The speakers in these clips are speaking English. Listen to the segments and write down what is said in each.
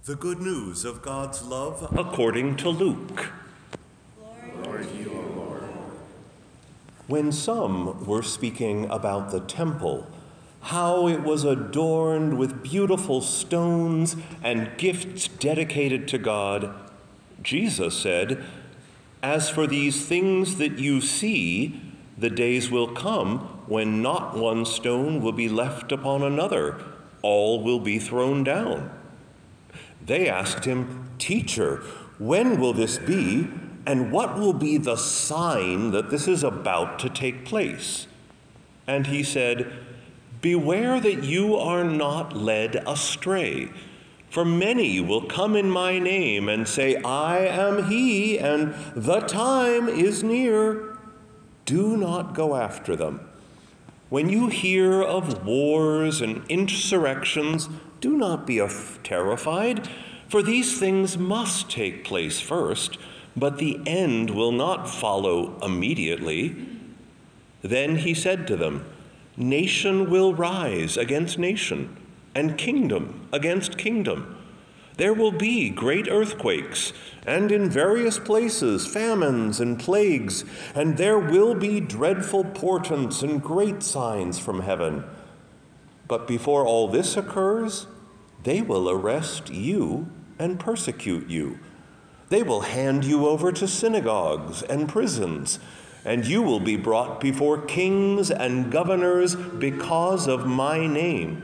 The good news of God's love according to Luke. Glory to you, O Lord. When some were speaking about the temple, how it was adorned with beautiful stones and gifts dedicated to God, Jesus said, "As for these things that you see, the days will come when not one stone will be left upon another, all will be thrown down." They asked him, "Teacher, when will this be, and what will be the sign that this is about to take place?" And he said, "Beware that you are not led astray. For many will come in my name and say, 'I am he,' and 'the time is near.' Do not go after them. When you hear of wars and insurrections, do not be terrified, for these things must take place first, but the end will not follow immediately." Then he said to them, "Nation will rise against nation, and kingdom against kingdom. There will be great earthquakes, and in various places famines and plagues, and there will be dreadful portents and great signs from heaven. But before all this occurs, they will arrest you and persecute you. They will hand you over to synagogues and prisons, and you will be brought before kings and governors because of my name.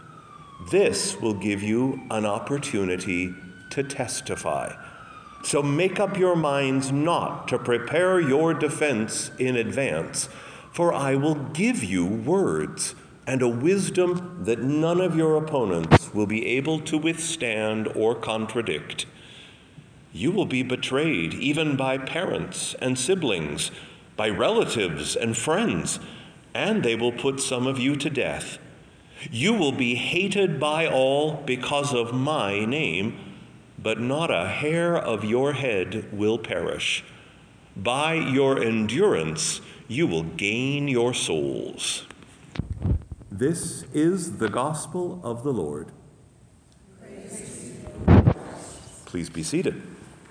This will give you an opportunity to testify. So make up your minds not to prepare your defense in advance, for I will give you words and a wisdom that none of your opponents will be able to withstand or contradict. You will be betrayed even by parents and siblings, by relatives and friends, and they will put some of you to death. You will be hated by all because of my name, but not a hair of your head will perish. By your endurance, you will gain your souls." This is the gospel of the Lord. Please be seated.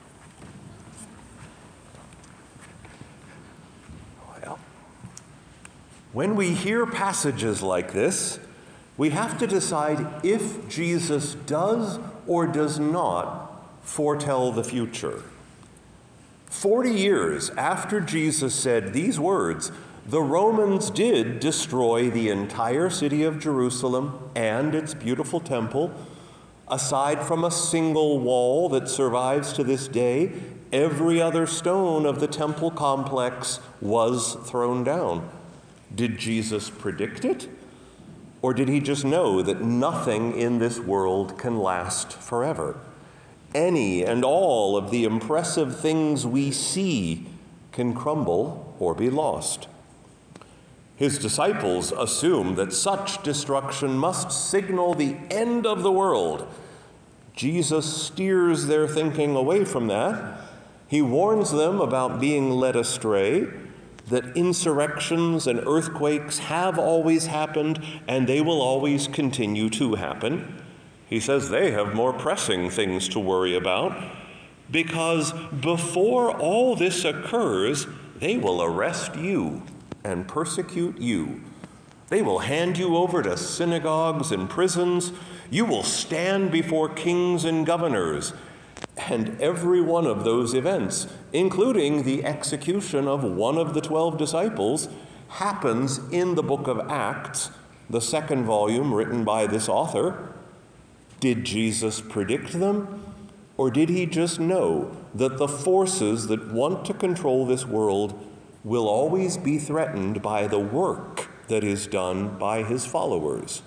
Well, when we hear passages like this, we have to decide if Jesus does or does not foretell the future. 40 years after Jesus said these words, the Romans did destroy the entire city of Jerusalem and its beautiful temple. Aside from a single wall that survives to this day, every other stone of the temple complex was thrown down. Did Jesus predict it? Or did he just know that nothing in this world can last forever? Any and all of the impressive things we see can crumble or be lost. His disciples assume that such destruction must signal the end of the world. Jesus steers their thinking away from that. He warns them about being led astray, that insurrections and earthquakes have always happened and they will always continue to happen. He says they have more pressing things to worry about because before all this occurs, they will arrest you and persecute you. They will hand you over to synagogues and prisons. You will stand before kings and governors. And every one of those events, including the execution of one of the 12 disciples, happens in the book of Acts, the second volume written by this author. Did Jesus predict them? Or did he just know that the forces that want to control this world will always be threatened by the work that is done by his followers?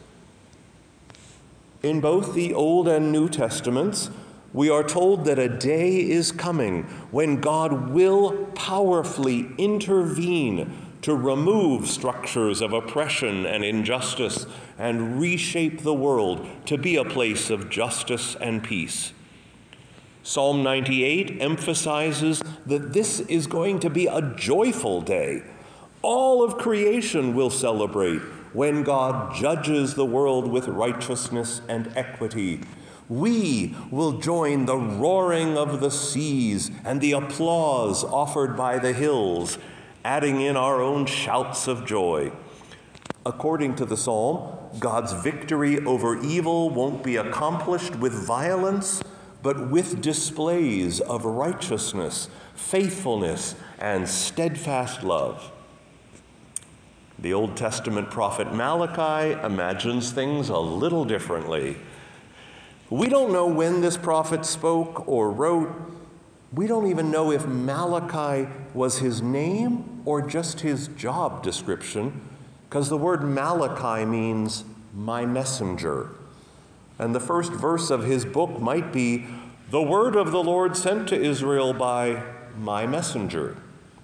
In both the Old and New Testaments, we are told that a day is coming when God will powerfully intervene to remove structures of oppression and injustice and reshape the world to be a place of justice and peace. Psalm 98 emphasizes that this is going to be a joyful day. All of creation will celebrate when God judges the world with righteousness and equity. We will join the roaring of the seas and the applause offered by the hills, adding in our own shouts of joy. According to the psalm, God's victory over evil won't be accomplished with violence, but with displays of righteousness, faithfulness, and steadfast love. The Old Testament prophet Malachi imagines things a little differently. We don't know when this prophet spoke or wrote. We don't even know if Malachi was his name or just his job description, because the word Malachi means my messenger. And the first verse of his book might be, the word of the Lord sent to Israel by my messenger.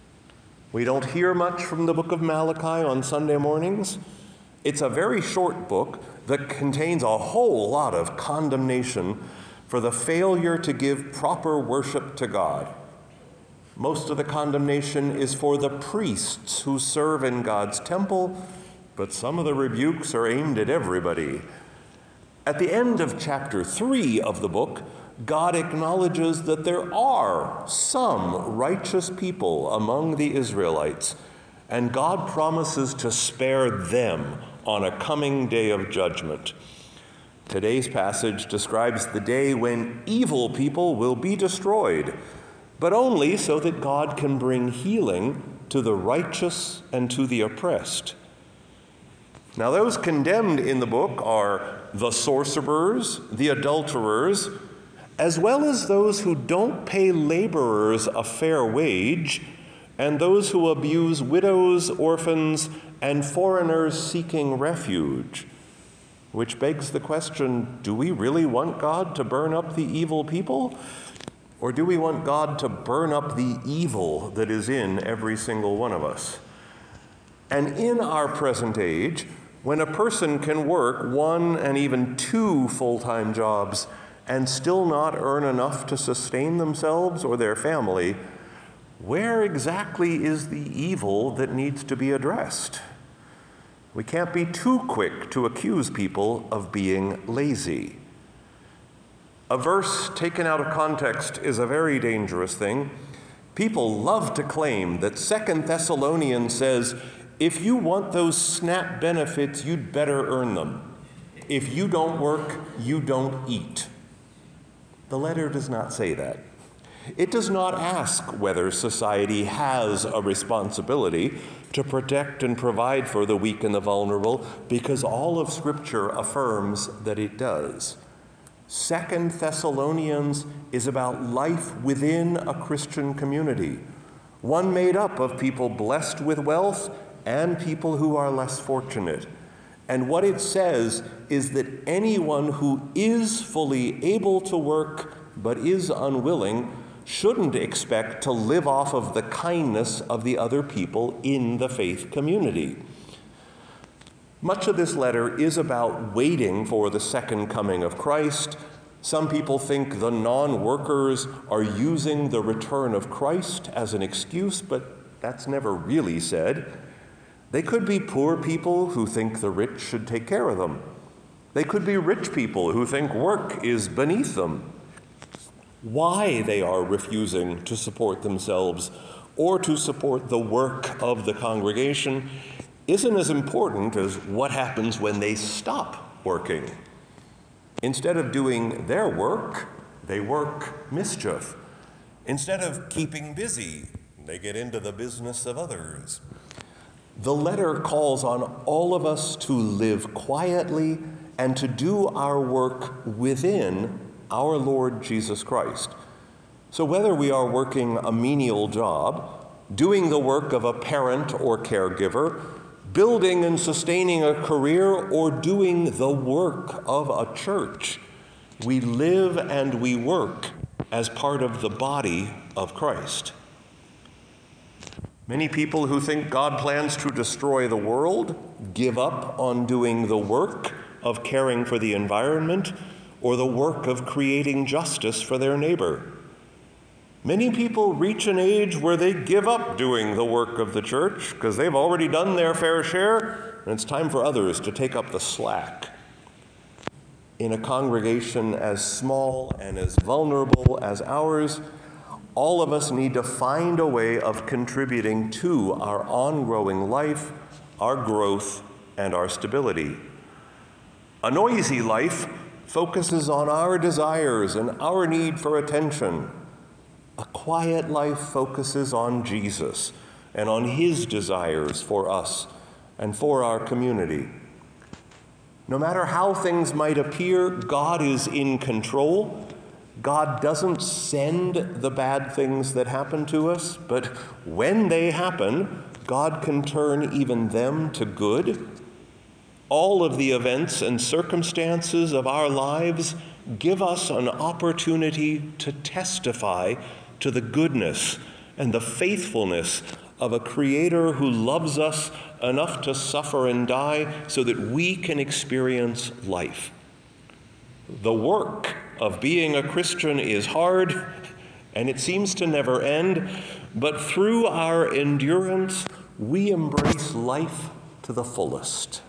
We don't hear much from the book of Malachi on Sunday mornings. It's a very short book that contains a whole lot of condemnation for the failure to give proper worship to God. Most of the condemnation is for the priests who serve in God's temple, but some of the rebukes are aimed at everybody. At the end of chapter 3 of the book, God acknowledges that there are some righteous people among the Israelites, and God promises to spare them on a coming day of judgment. Today's passage describes the day when evil people will be destroyed, but only so that God can bring healing to the righteous and to the oppressed. Now, those condemned in the book are the sorcerers, the adulterers, as well as those who don't pay laborers a fair wage, and those who abuse widows, orphans, and foreigners seeking refuge. Which begs the question, do we really want God to burn up the evil people? Or do we want God to burn up the evil that is in every single one of us? And in our present age, when a person can work 1 and even 2 full-time jobs and still not earn enough to sustain themselves or their family, where exactly is the evil that needs to be addressed? We can't be too quick to accuse people of being lazy. A verse taken out of context is a very dangerous thing. People love to claim that 2 Thessalonians says, if you want those SNAP benefits, you'd better earn them. If you don't work, you don't eat. The letter does not say that. It does not ask whether society has a responsibility to protect and provide for the weak and the vulnerable, because all of Scripture affirms that it does. 2 Thessalonians is about life within a Christian community, one made up of people blessed with wealth and people who are less fortunate. And what it says is that anyone who is fully able to work but is unwilling shouldn't expect to live off of the kindness of the other people in the faith community. Much of this letter is about waiting for the second coming of Christ. Some people think the non-workers are using the return of Christ as an excuse, but that's never really said. They could be poor people who think the rich should take care of them. They could be rich people who think work is beneath them. Why they are refusing to support themselves or to support the work of the congregation isn't as important as what happens when they stop working. Instead of doing their work, they work mischief. Instead of keeping busy, they get into the business of others. The letter calls on all of us to live quietly and to do our work within our Lord Jesus Christ. So whether we are working a menial job, doing the work of a parent or caregiver, building and sustaining a career, or doing the work of a church, we live and we work as part of the body of Christ. Many people who think God plans to destroy the world give up on doing the work of caring for the environment or the work of creating justice for their neighbor. Many people reach an age where they give up doing the work of the church because they've already done their fair share, and it's time for others to take up the slack. In a congregation as small and as vulnerable as ours, all of us need to find a way of contributing to our ongoing life, our growth, and our stability. A noisy life focuses on our desires and our need for attention. A quiet life focuses on Jesus and on his desires for us and for our community. No matter how things might appear, God is in control. God doesn't send the bad things that happen to us, but when they happen, God can turn even them to good. All of the events and circumstances of our lives give us an opportunity to testify to the goodness and the faithfulness of a Creator who loves us enough to suffer and die so that we can experience life. The work of being a Christian is hard, and it seems to never end, but through our endurance, we embrace life to the fullest.